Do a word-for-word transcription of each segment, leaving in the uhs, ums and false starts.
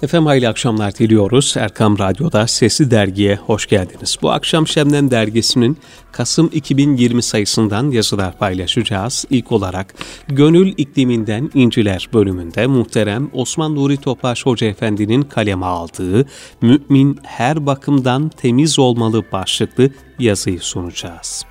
Efendim hayırlı akşamlar diliyoruz. Erkam Radyo'da Sesli Dergi'ye hoş geldiniz. Bu akşam Şebnem Dergisi'nin Kasım iki bin yirmi sayısından yazılar paylaşacağız. İlk olarak Gönül İkliminden İnciler bölümünde muhterem Osman Nuri Topbaş Hoca Efendi'nin kaleme aldığı Mümin her bakımdan temiz olmalı başlıklı yazıyı sunacağız.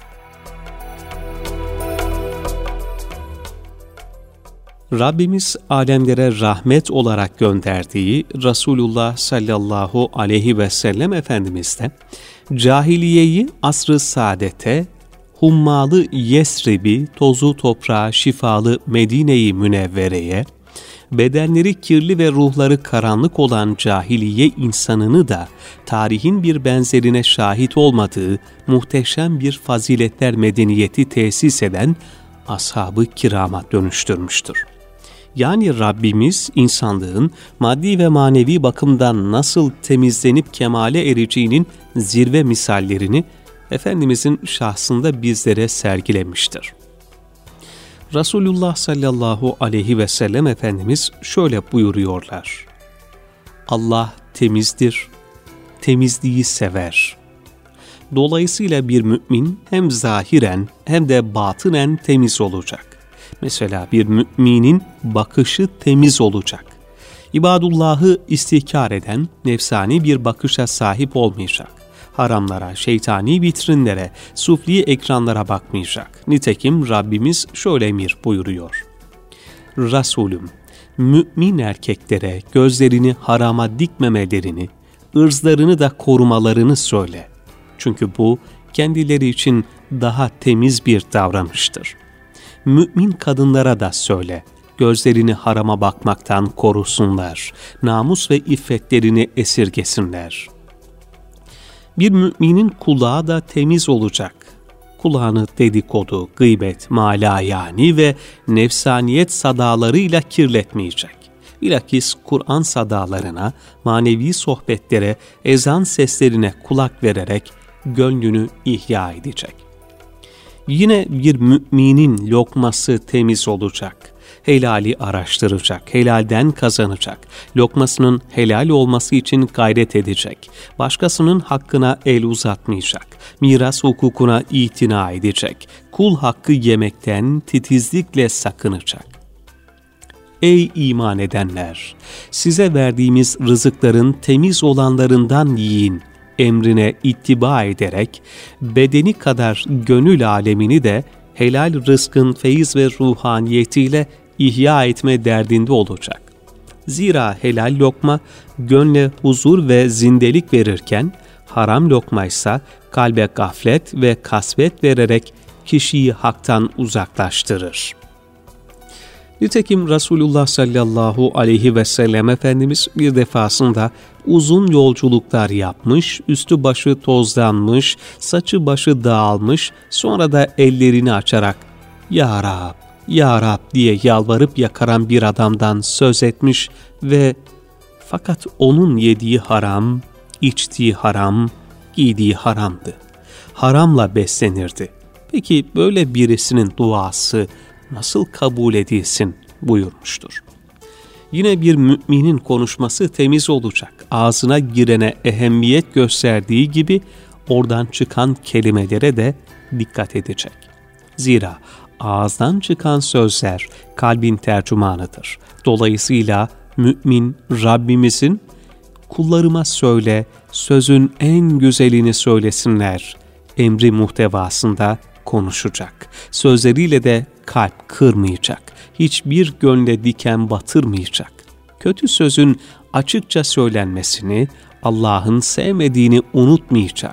Rabbimiz alemlere rahmet olarak gönderdiği Resulullah sallallahu aleyhi ve sellem Efendimiz de cahiliyeyi asr-ı saadete, hummalı Yesrib'i, tozu toprağı şifalı Medine-i Münevvere'ye, bedenleri kirli ve ruhları karanlık olan cahiliye insanını da tarihin bir benzerine şahit olmadığı muhteşem bir faziletler medeniyeti tesis eden ashab-ı kirama dönüştürmüştür. Yani Rabbimiz insanlığın maddi ve manevi bakımdan nasıl temizlenip kemale ereceğinin zirve misallerini Efendimizin şahsında bizlere sergilemiştir. Resulullah sallallahu aleyhi ve sellem Efendimiz şöyle buyuruyorlar: Allah temizdir, temizliği sever. Dolayısıyla bir mümin hem zahiren hem de batınen temiz olacak. Mesela bir müminin bakışı temiz olacak. İbadullah'ı istihkar eden nefsani bir bakışa sahip olmayacak. Haramlara, şeytani vitrinlere, sufli ekranlara bakmayacak. Nitekim Rabbimiz şöyle emir buyuruyor: Resulüm, mümin erkeklere gözlerini harama dikmemelerini, ırzlarını da korumalarını söyle. Çünkü bu kendileri için daha temiz bir davranıştır. Mümin kadınlara da söyle, gözlerini harama bakmaktan korusunlar, namus ve iffetlerini esirgesinler. Bir müminin kulağı da temiz olacak. Kulağını dedikodu, gıybet, malayani ve nefsaniyet sadalarıyla kirletmeyecek. Bilakis Kur'an sadalarına, manevi sohbetlere, ezan seslerine kulak vererek gönlünü ihya edecek. Yine bir müminin lokması temiz olacak. Helali araştıracak, helalden kazanacak. Lokmasının helal olması için gayret edecek. Başkasının hakkına el uzatmayacak. Miras hukukuna itina edecek. Kul hakkı yemekten titizlikle sakınacak. Ey iman edenler! Size verdiğimiz rızıkların temiz olanlarından yiyin. Emrine ittiba ederek bedeni kadar gönül alemini de helal rızkın feyiz ve ruhaniyetiyle ihya etme derdinde olacak. Zira helal lokma gönle huzur ve zindelik verirken haram lokmaysa kalbe gaflet ve kasvet vererek kişiyi haktan uzaklaştırır. Nitekim Resulullah sallallahu aleyhi ve sellem Efendimiz bir defasında uzun yolculuklar yapmış, üstü başı tozlanmış, saçı başı dağılmış, sonra da ellerini açarak "Ya Rab, Ya Rab" diye yalvarıp yakaran bir adamdan söz etmiş ve fakat onun yediği haram, içtiği haram, giydiği haramdı. Haramla beslenirdi. Peki böyle birisinin duası nasıl kabul edilsin buyurmuştur. Yine bir müminin konuşması temiz olacak. Ağzına girene ehemmiyet gösterdiği gibi oradan çıkan kelimelere de dikkat edecek. Zira ağızdan çıkan sözler kalbin tercümanıdır. Dolayısıyla mümin Rabbimizin kullarıma söyle, sözün en güzelini söylesinler emri muhtevasında konuşacak. Sözleriyle de kalp kırmayacak. Hiçbir gönle diken batırmayacak. Kötü sözün açıkça söylenmesini, Allah'ın sevmediğini unutmayacak.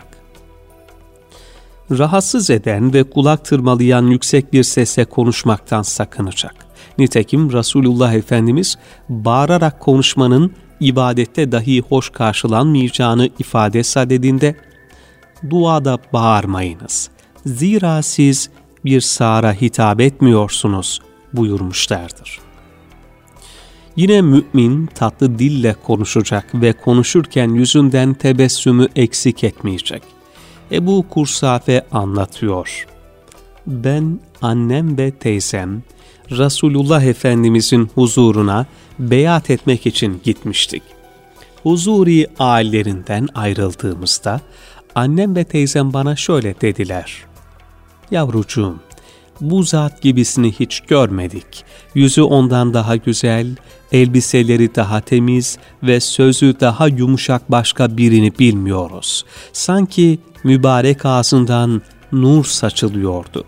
Rahatsız eden ve kulak tırmalayan yüksek bir sesle konuşmaktan sakınacak. Nitekim Resulullah Efendimiz bağırarak konuşmanın ibadette dahi hoş karşılanmayacağını ifade sadedinde, duada bağırmayınız. Zira siz bir sağıra hitap etmiyorsunuz buyurmuşlardır. Yine mümin tatlı dille konuşacak ve konuşurken yüzünden tebessümü eksik etmeyecek. Ebu Kursafe anlatıyor. Ben, annem ve teyzem Resulullah Efendimizin huzuruna beyat etmek için gitmiştik. huzuri ailelerinden ayrıldığımızda annem ve teyzem bana şöyle dediler: "Yavrucuğum, bu zat gibisini hiç görmedik. Yüzü ondan daha güzel, elbiseleri daha temiz ve sözü daha yumuşak başka birini bilmiyoruz. Sanki mübarek ağzından nur saçılıyordu."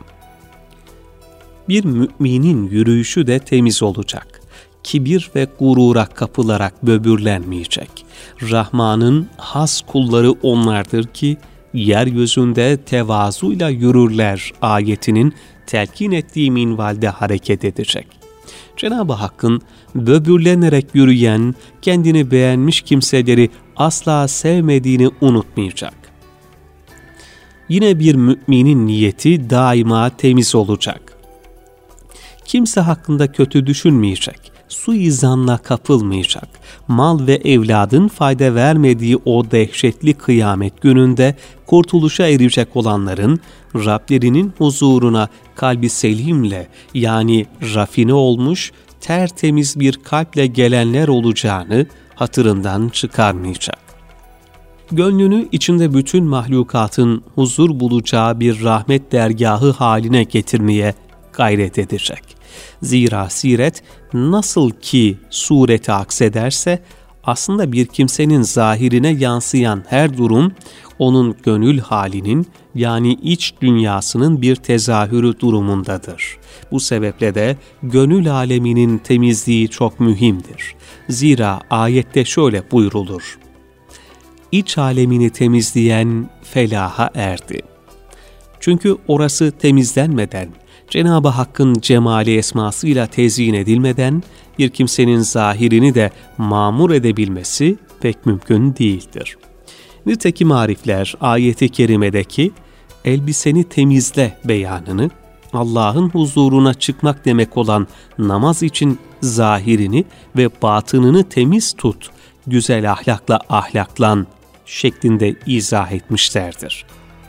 Bir müminin yürüyüşü de temiz olacak. Kibir ve gurura kapılarak böbürlenmeyecek. Rahman'ın has kulları onlardır ki yeryüzünde tevazuyla yürürler ayetinin telkin ettiği minvalde hareket edecek. Cenab-ı Hakk'ın böbürlenerek yürüyen, kendini beğenmiş kimseleri asla sevmediğini unutmayacak. Yine bir müminin niyeti daima temiz olacak. Kimse hakkında kötü düşünmeyecek, suizanla kapılmayacak. Mal ve evladın fayda vermediği o dehşetli kıyamet gününde kurtuluşa erecek olanların Rablerinin huzuruna kalbi selimle, yani rafine olmuş, tertemiz bir kalple gelenler olacağını hatırından çıkarmayacak. Gönlünü içinde bütün mahlukatın huzur bulacağı bir rahmet dergahı haline getirmeye gayret edecek. Zira siret nasıl ki surete aksederse, aslında bir kimsenin zahirine yansıyan her durum, onun gönül halinin, yani iç dünyasının bir tezahürü durumundadır. Bu sebeple de gönül aleminin temizliği çok mühimdir. Zira ayette şöyle buyrulur: "İç alemini temizleyen felaha erdi." Çünkü orası temizlenmeden, Cenab-ı Hakk'ın cemali esmasıyla tezyin edilmeden bir kimsenin zahirini de mamur edebilmesi pek mümkün değildir. Nitekim arifler ayeti kerimedeki elbiseni temizle beyanını, Allah'ın huzuruna çıkmak demek olan namaz için zahirini ve batınını temiz tut, güzel ahlakla ahlaklan şeklinde izah etmişlerdir.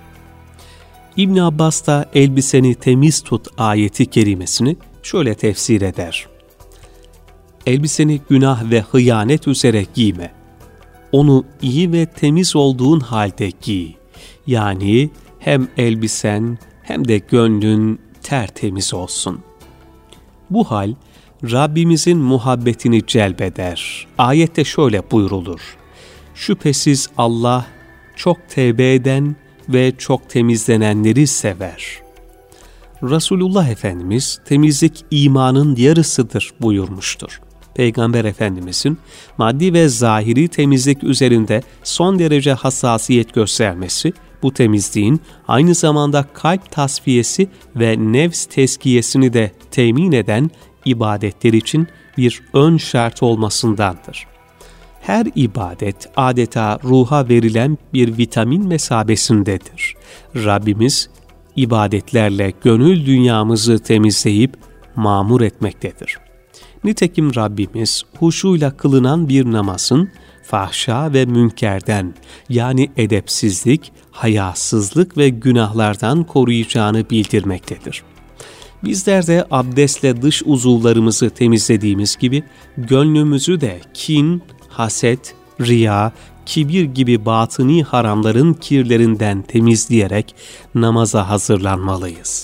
İbn Abbas da elbiseni temiz tut ayeti kerimesini şöyle tefsir eder: "Elbiseni günah ve hıyanet üzere giyme. Onu iyi ve temiz olduğun halde giy. Yani hem elbisen hem de gönlün tertemiz olsun." Bu hal Rabbimizin muhabbetini celbeder. Ayette şöyle buyrulur: "Şüphesiz Allah çok tevbe eden ve çok temizlenenleri sever." Resulullah Efendimiz temizlik imanın yarısıdır buyurmuştur. Peygamber Efendimizin maddi ve zahiri temizlik üzerinde son derece hassasiyet göstermesi, bu temizliğin aynı zamanda kalp tasfiyesi ve nefs tezkiyesini de temin eden ibadetler için bir ön şart olmasındandır. Her ibadet adeta ruha verilen bir vitamin mesabesindedir. Rabbimiz ibadetlerle gönül dünyamızı temizleyip mamur etmektedir. Nitekim Rabbimiz huşuyla kılınan bir namazın fahşa ve münkerden, yani edepsizlik, hayasızlık ve günahlardan koruyacağını bildirmektedir. Bizler de abdestle dış uzuvlarımızı temizlediğimiz gibi gönlümüzü de kin, haset, riya, kibir gibi batıni haramların kirlerinden temizleyerek namaza hazırlanmalıyız.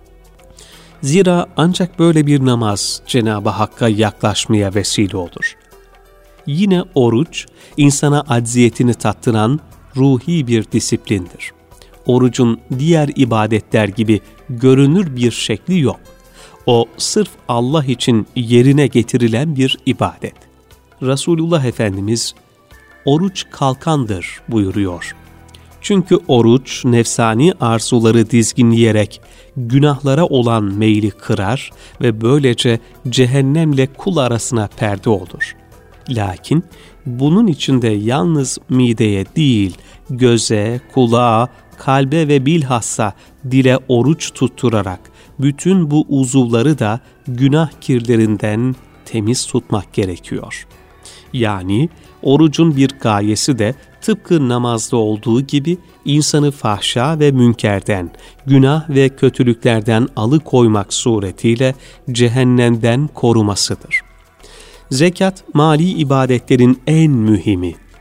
Zira ancak böyle bir namaz Cenab-ı Hakk'a yaklaşmaya vesile olur. Yine oruç, insana acziyetini tattıran ruhi bir disiplindir. Orucun diğer ibadetler gibi görünür bir şekli yok. O sırf Allah için yerine getirilen bir ibadet. Resulullah Efendimiz, "Oruç kalkandır" buyuruyor. Çünkü oruç nefsani arzuları dizginleyerek günahlara olan meyli kırar ve böylece cehennemle kul arasına perde olur. Lakin bunun içinde yalnız mideye değil, göze, kulağa, kalbe ve bilhassa dile oruç tutturarak bütün bu uzuvları da günah kirlerinden temiz tutmak gerekiyor. Yani orucun bir gayesi de tıpkı namazda olduğu gibi insanı fahşa ve münkerden, günah ve kötülüklerden alıkoymak suretiyle cehennemden korumasıdır. Zekat, mali ibadetlerin en mühimi,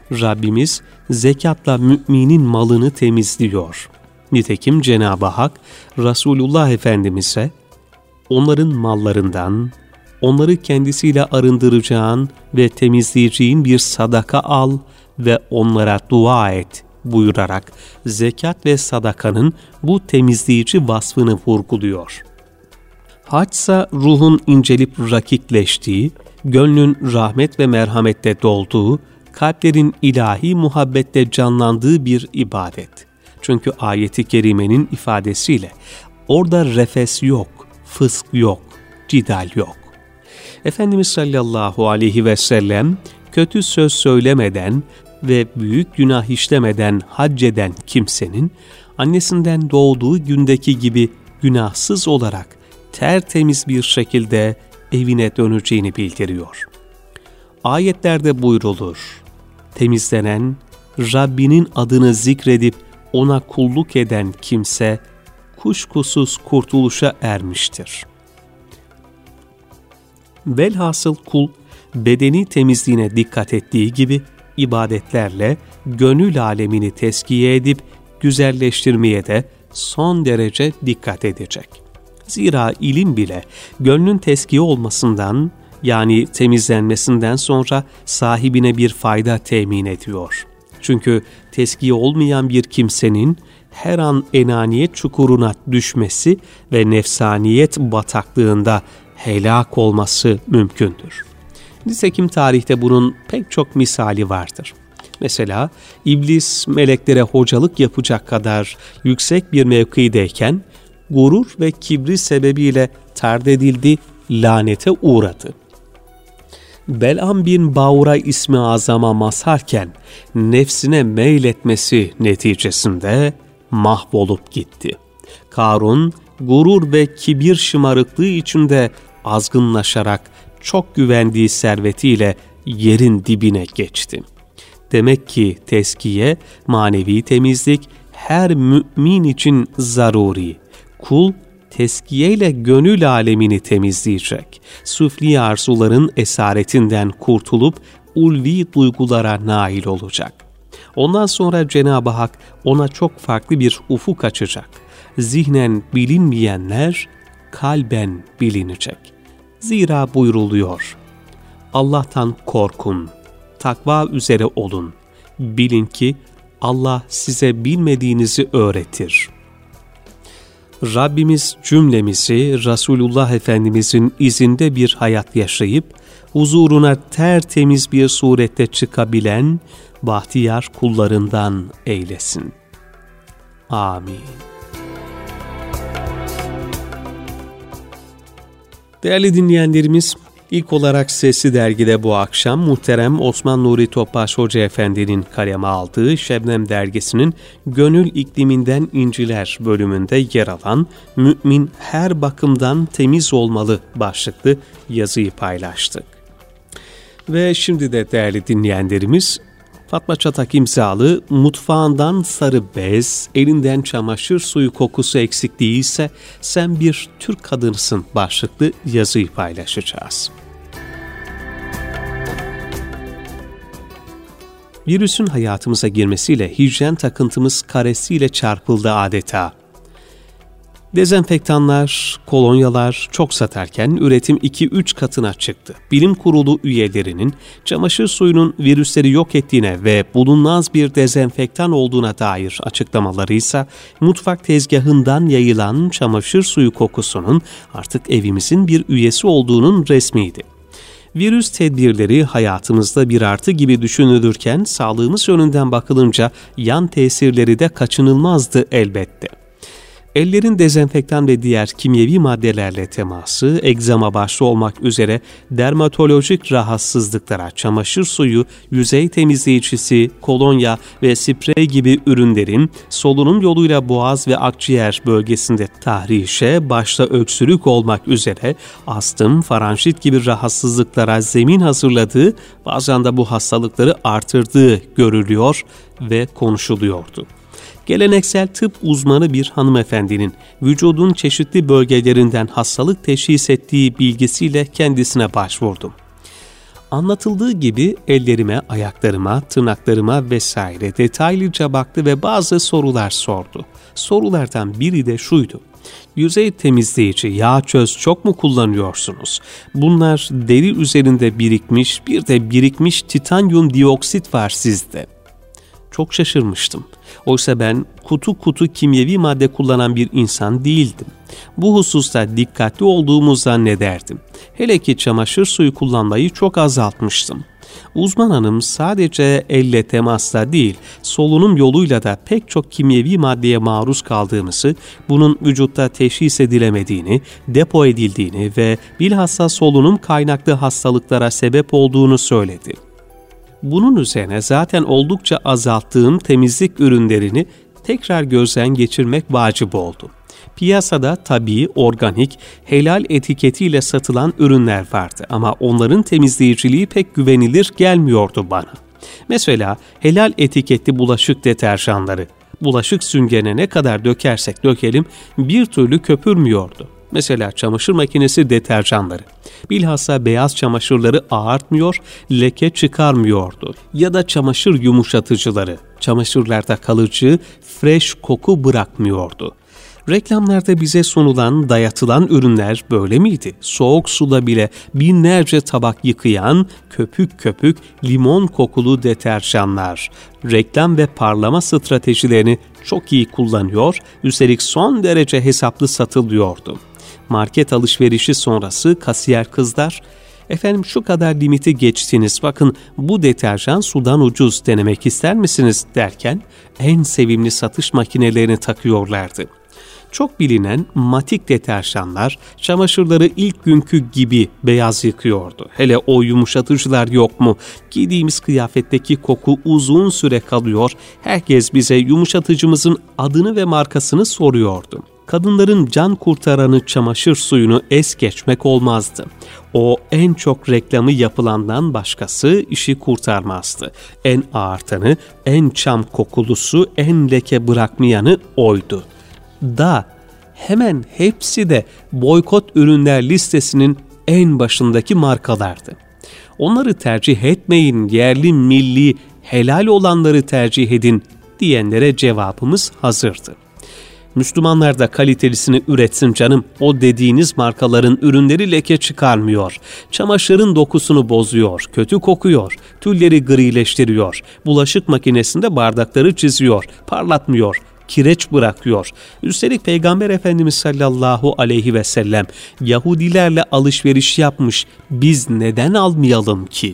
Rabbimiz zekatla müminin malını temizliyor. Nitekim Cenab-ı Hak Resulullah Efendimiz'e onların mallarından, onları kendisiyle arındıracağın ve temizleyeceğin bir sadaka al ve onlara dua et buyurarak zekat ve sadakanın bu temizleyici vasfını vurguluyor. Haçsa ruhun incelip rakikleştiği, gönlün rahmet ve merhamette dolduğu, kalplerin ilahi muhabbette canlandığı bir ibadet. Çünkü ayeti kerimenin ifadesiyle orada refes yok, fısk yok, cidal yok. Efendimiz sallallahu aleyhi ve sellem kötü söz söylemeden ve büyük günah işlemeden hac eden kimsenin annesinden doğduğu gündeki gibi günahsız olarak tertemiz bir şekilde evine döneceğini bildiriyor. Ayetlerde buyrulur, temizlenen, Rabbinin adını zikredip ona kulluk eden kimse kuşkusuz kurtuluşa ermiştir. Velhasıl kul, bedeni temizliğine dikkat ettiği gibi ibadetlerle gönül alemini teskiye edip güzelleştirmeye de son derece dikkat edecek. Zira ilim bile gönlün teskiye olmasından, yani temizlenmesinden sonra sahibine bir fayda temin ediyor. Çünkü teskiye olmayan bir kimsenin her an enaniyet çukuruna düşmesi ve nefsaniyet bataklığında helak olması mümkündür. Nitekim tarihte bunun pek çok misali vardır. Mesela iblis meleklere hocalık yapacak kadar yüksek bir mevkideyken gurur ve kibri sebebiyle tard edildi, lanete uğradı. Bel'am bin Baura ismi azama mazharken nefsine meyletmesi neticesinde mahvolup gitti. Karun, gurur ve kibir şımarıklığı içinde azgınlaşarak çok güvendiği servetiyle yerin dibine geçti. Demek ki teskiye, manevi temizlik her mümin için zaruri. Kul, teskiyeyle gönül alemini temizleyecek. Süfli arzuların esaretinden kurtulup ulvi duygulara nail olacak. Ondan sonra Cenab-ı Hak ona çok farklı bir ufuk açacak. Zihnen bilinmeyenler kalben bilinecek. Zira buyruluyor: Allah'tan korkun, takva üzere olun. Bilin ki Allah size bilmediğinizi öğretir. Rabbimiz cümlemizi Resulullah Efendimizin izinde bir hayat yaşayıp huzuruna tertemiz bir surette çıkabilen bahtiyar kullarından eylesin. Amin. Değerli dinleyenlerimiz, ilk olarak Sesli Dergi'de bu akşam muhterem Osman Nuri Topbaş Hoca Efendi'nin kaleme aldığı Şebnem Dergisi'nin Gönül İkliminden İnciler bölümünde yer alan "Mümin her bakımdan temiz olmalı" başlıklı yazıyı paylaştık. Ve şimdi de değerli dinleyenlerimiz, Fatma Çatak imzalı "Mutfağından sarı bez, elinden çamaşır suyu kokusu eksik değilse sen bir Türk kadınısın" başlıklı yazıyı paylaşacağız. Virüsün hayatımıza girmesiyle hijyen takıntımız karesiyle çarpıldı adeta. Dezenfektanlar, kolonyalar çok satarken üretim iki üç katına çıktı. Bilim kurulu üyelerinin çamaşır suyunun virüsleri yok ettiğine ve bulunmaz bir dezenfektan olduğuna dair açıklamaları ise mutfak tezgahından yayılan çamaşır suyu kokusunun artık evimizin bir üyesi olduğunun resmiydi. Virüs tedbirleri hayatımızda bir artı gibi düşünülürken sağlığımız yönünden bakılınca yan tesirleri de kaçınılmazdı elbette. Ellerin dezenfektan ve diğer kimyevi maddelerle teması, egzama başta olmak üzere dermatolojik rahatsızlıklara çamaşır suyu, yüzey temizleyicisi, kolonya ve sprey gibi ürünlerin solunum yoluyla boğaz ve akciğer bölgesinde tahrişe, başta öksürük olmak üzere astım, faranjit gibi rahatsızlıklara zemin hazırladığı, bazen de bu hastalıkları artırdığı görülüyor ve konuşuluyordu. Geleneksel tıp uzmanı bir hanımefendinin vücudun çeşitli bölgelerinden hastalık teşhis ettiği bilgisiyle kendisine başvurdum. Anlatıldığı gibi ellerime, ayaklarıma, tırnaklarıma vesaire detaylıca baktı ve bazı sorular sordu. Sorulardan biri de şuydu: yüzey temizleyici, yağ çöz çok mu kullanıyorsunuz? Bunlar deri üzerinde birikmiş, bir de birikmiş titanyum dioksit var sizde. Çok şaşırmıştım. Oysa ben kutu kutu kimyevi madde kullanan bir insan değildim. Bu hususta dikkatli olduğumu zannederdim. Hele ki çamaşır suyu kullanmayı çok azaltmıştım. Uzman hanım sadece elle temasla değil, solunum yoluyla da pek çok kimyevi maddeye maruz kaldığımızı, bunun vücutta teşhis edilemediğini, depo edildiğini ve bilhassa solunum kaynaklı hastalıklara sebep olduğunu söyledi. Bunun üzerine zaten oldukça azalttığım temizlik ürünlerini tekrar gözden geçirmek vacip oldu. Piyasada tabii, organik, helal etiketiyle satılan ürünler vardı ama onların temizleyiciliği pek güvenilir gelmiyordu bana. Mesela helal etiketli bulaşık deterjanları, bulaşık süngerine ne kadar dökersek dökelim bir türlü köpürmüyordu. Mesela çamaşır makinesi deterjanları, bilhassa beyaz çamaşırları ağartmıyor, leke çıkarmıyordu. Ya da çamaşır yumuşatıcıları, çamaşırlarda kalıcı, fresh koku bırakmıyordu. Reklamlarda bize sunulan, dayatılan ürünler böyle miydi? Soğuk suda bile binlerce tabak yıkayan, köpük köpük, limon kokulu deterjanlar. Reklam ve parlama stratejilerini çok iyi kullanıyor, üstelik son derece hesaplı satılıyordu. Market alışverişi sonrası kasiyer kızlar, "Efendim şu kadar limiti geçtiniz, bakın bu deterjan sudan ucuz, denemek ister misiniz?" derken en sevimli satış makinelerini takıyorlardı. Çok bilinen matik deterjanlar çamaşırları ilk günkü gibi beyaz yıkıyordu. Hele o yumuşatıcılar yok mu? Giydiğimiz kıyafetteki koku uzun süre kalıyor. Herkes bize yumuşatıcımızın adını ve markasını soruyordu. Kadınların can kurtaranı çamaşır suyunu es geçmek olmazdı. O en çok reklamı yapılandan başkası işi kurtarmazdı. En ağırtanı, en çam kokulusu, en leke bırakmayanı oydu. Da hemen hepsi de boykot ürünler listesinin en başındaki markalardı. Onları tercih etmeyin, yerli, milli, helal olanları tercih edin diyenlere cevabımız hazırdı. Müslümanlar da kalitelisini üretsin canım. O dediğiniz markaların ürünleri leke çıkarmıyor. Çamaşırın dokusunu bozuyor, kötü kokuyor, tülleri grileştiriyor, bulaşık makinesinde bardakları çiziyor, parlatmıyor, kireç bırakıyor. Üstelik Peygamber Efendimiz sallallahu aleyhi ve sellem Yahudilerle alışveriş yapmış. Biz neden almayalım ki?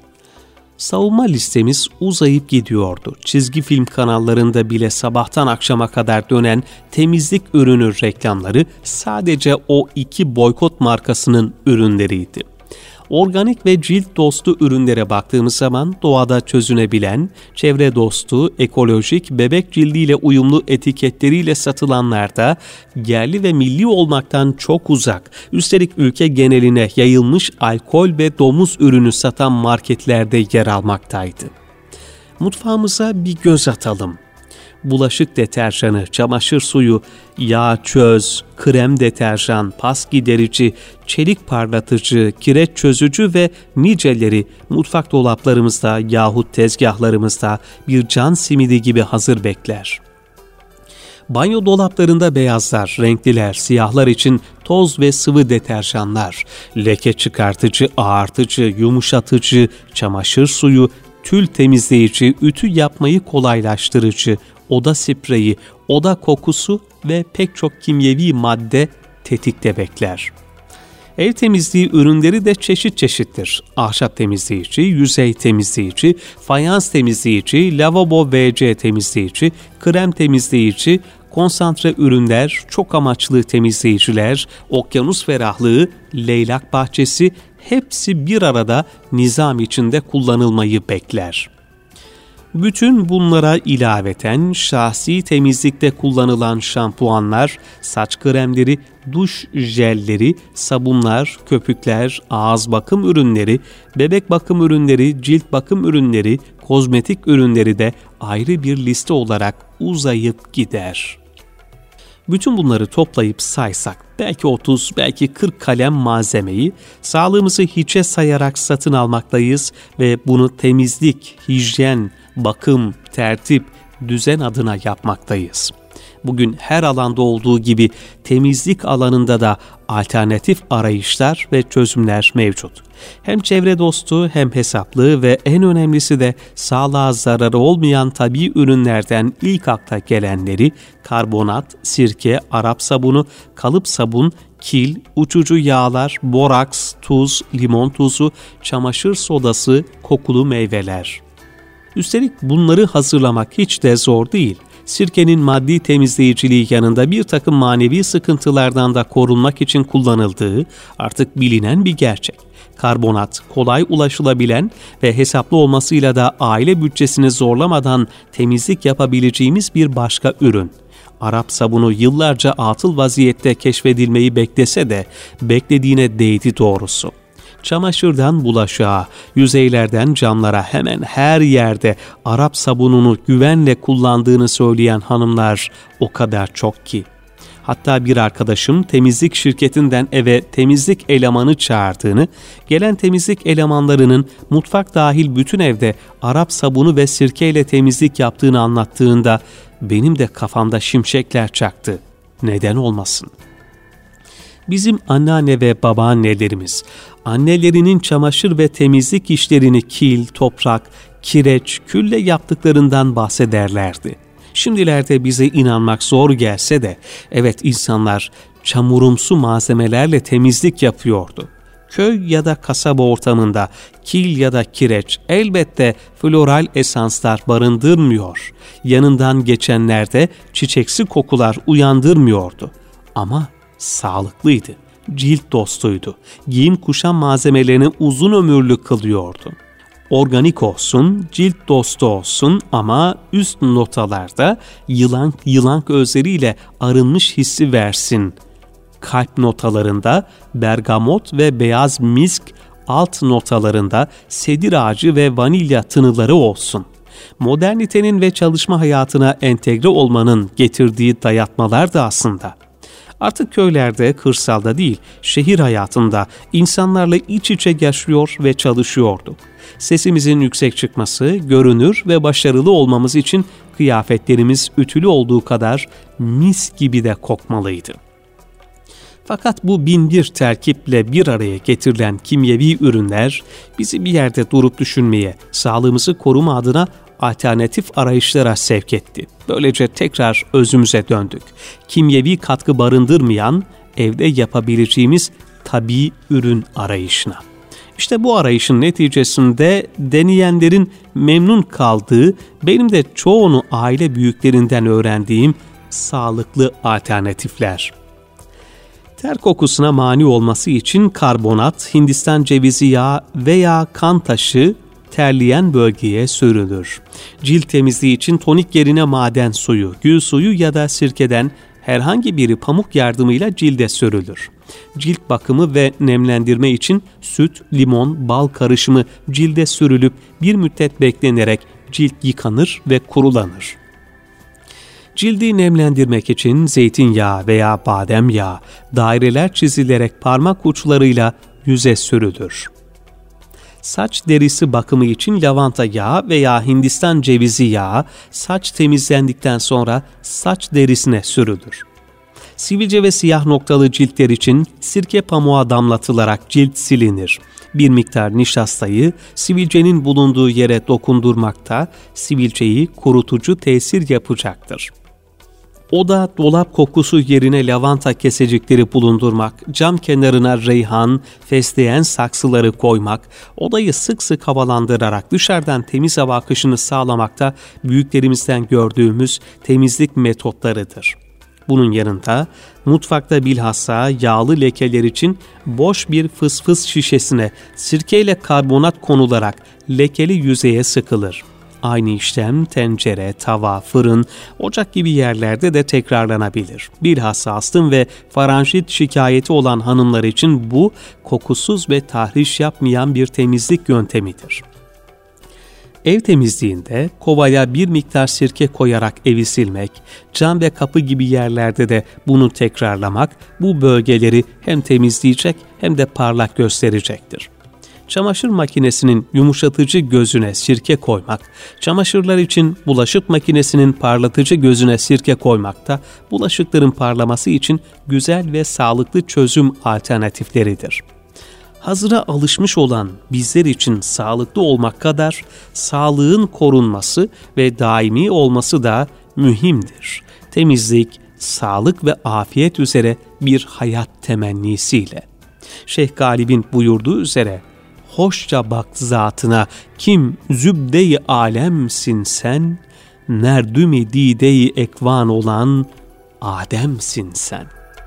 Savunma listemiz uzayıp gidiyordu. Çizgi film kanallarında bile sabahtan akşama kadar dönen temizlik ürünü reklamları sadece o iki boykot markasının ürünleriydi. Organik ve cilt dostu ürünlere baktığımız zaman doğada çözünebilen, çevre dostu, ekolojik, bebek cildiyle uyumlu etiketleriyle satılanlarda yerli ve milli olmaktan çok uzak, üstelik ülke geneline yayılmış alkol ve domuz ürünü satan marketlerde yer almaktaydı. Mutfağımıza bir göz atalım. Bulaşık deterjanı, çamaşır suyu, yağ çöz, krem deterjan, pas giderici, çelik parlatıcı, kireç çözücü ve niceleri mutfak dolaplarımızda yahut tezgahlarımızda bir can simidi gibi hazır bekler. Banyo dolaplarında beyazlar, renkliler, siyahlar için toz ve sıvı deterjanlar, leke çıkartıcı, ağartıcı, yumuşatıcı, çamaşır suyu, tül temizleyici, ütü yapmayı kolaylaştırıcı, oda spreyi, oda kokusu ve pek çok kimyevi madde tetikte bekler. Ev temizliği ürünleri de çeşit çeşittir. Ahşap temizleyici, yüzey temizleyici, fayans temizleyici, lavabo ve ce temizleyici, krem temizleyici, konsantre ürünler, çok amaçlı temizleyiciler, okyanus ferahlığı, leylak bahçesi hepsi bir arada nizam içinde kullanılmayı bekler. Bütün bunlara ilaveten şahsi temizlikte kullanılan şampuanlar, saç kremleri, duş jelleri, sabunlar, köpükler, ağız bakım ürünleri, bebek bakım ürünleri, cilt bakım ürünleri, kozmetik ürünleri de ayrı bir liste olarak uzayıp gider. Bütün bunları toplayıp saysak belki otuz, belki kırk kalem malzemeyi sağlığımızı hiçe sayarak satın almaktayız ve bunu temizlik, hijyen, bakım, tertip, düzen adına yapmaktayız. Bugün her alanda olduğu gibi temizlik alanında da alternatif arayışlar ve çözümler mevcut. Hem çevre dostu hem hesaplı ve en önemlisi de sağlığa zararı olmayan tabii ürünlerden ilk akla gelenleri karbonat, sirke, Arap sabunu, kalıp sabun, kil, uçucu yağlar, boraks, tuz, limon tuzu, çamaşır sodası, kokulu meyveler. Üstelik bunları hazırlamak hiç de zor değil. Sirkenin maddi temizleyiciliği yanında bir takım manevi sıkıntılardan da korunmak için kullanıldığı artık bilinen bir gerçek. Karbonat kolay ulaşılabilen ve hesaplı olmasıyla da aile bütçesini zorlamadan temizlik yapabileceğimiz bir başka ürün. Arap sabunu yıllarca atıl vaziyette keşfedilmeyi beklese de beklediğine değdi doğrusu. Çamaşırdan bulaşığa, yüzeylerden camlara hemen her yerde Arap sabununu güvenle kullandığını söyleyen hanımlar o kadar çok ki. Hatta bir arkadaşım temizlik şirketinden eve temizlik elemanı çağırdığını, gelen temizlik elemanlarının mutfak dahil bütün evde Arap sabunu ve sirkeyle temizlik yaptığını anlattığında benim de kafamda şimşekler çaktı. Neden olmasın? Bizim anneanne ve babaannelerimiz, annelerinin çamaşır ve temizlik işlerini kil, toprak, kireç, külle yaptıklarından bahsederlerdi. Şimdilerde bize inanmak zor gelse de, evet insanlar çamurumsu malzemelerle temizlik yapıyordu. Köy ya da kasaba ortamında kil ya da kireç elbette floral esanslar barındırmıyor. Yanından geçenlerde çiçeksi kokular uyandırmıyordu. Ama sağlıklıydı, cilt dostuydu, giyim kuşam malzemelerini uzun ömürlü kılıyordu. Organik olsun, cilt dostu olsun ama üst notalarda yılan yılan gözleriyle arınmış hissi versin. Kalp notalarında bergamot ve beyaz misk, alt notalarında sedir ağacı ve vanilya tınıları olsun. Modernitenin ve çalışma hayatına entegre olmanın getirdiği dayatmalar da aslında. Artık köylerde, kırsalda değil, şehir hayatında insanlarla iç içe yaşıyor ve çalışıyorduk. Sesimizin yüksek çıkması, görünür ve başarılı olmamız için kıyafetlerimiz ütülü olduğu kadar mis gibi de kokmalıydı. Fakat bu bin bir terkiple bir araya getirilen kimyevi ürünler bizi bir yerde durup düşünmeye, sağlığımızı koruma adına alternatif arayışlara sevk etti. Böylece tekrar özümüze döndük. Kimyevi katkı barındırmayan, evde yapabileceğimiz tabii ürün arayışına. İşte bu arayışın neticesinde deneyenlerin memnun kaldığı, benim de çoğunu aile büyüklerinden öğrendiğim sağlıklı alternatifler. Ter kokusuna mani olması için karbonat, Hindistan cevizi yağı veya kan taşı terleyen bölgeye sürülür. Cilt temizliği için tonik yerine maden suyu, gül suyu ya da sirkeden herhangi biri pamuk yardımıyla cilde sürülür. Cilt bakımı ve nemlendirme için süt, limon, bal karışımı cilde sürülüp bir müddet beklenerek cilt yıkanır ve kurulanır. Cildi nemlendirmek için zeytinyağı veya badem yağı daireler çizilerek parmak uçlarıyla yüze sürülür. Saç derisi bakımı için lavanta yağı veya Hindistan cevizi yağı saç temizlendikten sonra saç derisine sürülür. Sivilce ve siyah noktalı ciltler için sirke pamuğa damlatılarak cilt silinir. Bir miktar nişastayı sivilcenin bulunduğu yere dokundurmakta sivilceyi kurutucu tesir yapacaktır. Oda dolap kokusu yerine lavanta kesecikleri bulundurmak, cam kenarına reyhan, fesleğen saksıları koymak, odayı sık sık havalandırarak dışarıdan temiz hava akışını sağlamakta büyüklerimizden gördüğümüz temizlik metotlarıdır. Bunun yanında mutfakta bilhassa yağlı lekeler için boş bir fısfıs şişesine sirkeyle karbonat konularak lekeli yüzeye sıkılır. Aynı işlem tencere, tava, fırın, ocak gibi yerlerde de tekrarlanabilir. Bilhassa astım ve faranjit şikayeti olan hanımlar için bu kokusuz ve tahriş yapmayan bir temizlik yöntemidir. Ev temizliğinde kovaya bir miktar sirke koyarak evi silmek, cam ve kapı gibi yerlerde de bunu tekrarlamak bu bölgeleri hem temizleyecek hem de parlak gösterecektir. Çamaşır makinesinin yumuşatıcı gözüne sirke koymak, çamaşırlar için bulaşık makinesinin parlatıcı gözüne sirke koymak da bulaşıkların parlaması için güzel ve sağlıklı çözüm alternatifleridir. Hazıra alışmış olan bizler için sağlıklı olmak kadar sağlığın korunması ve daimi olması da mühimdir. Temizlik, sağlık ve afiyet üzere bir hayat temennisiyle. Şeyh Galip'in buyurduğu üzere, hoşça bak zatına, kim zübde-i alemsin sen, nerdüm-i dide-i ekvan olan Adem'sin sen.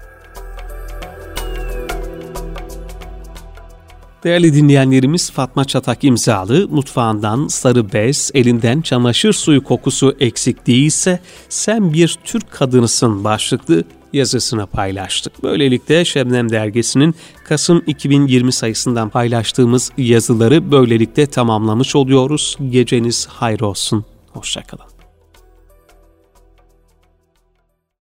Değerli dinleyenlerimiz, Fatma Çatak imzalı mutfağından sarı bez, elinden çamaşır suyu kokusu eksik değilse sen bir Türk kadınısın başlıklı yazısını paylaştık. Böylelikle Şebnem Dergisi'nin Kasım iki bin yirmi sayısından paylaştığımız yazıları böylelikle tamamlamış oluyoruz. Geceniz hayır olsun. Hoşça kalın.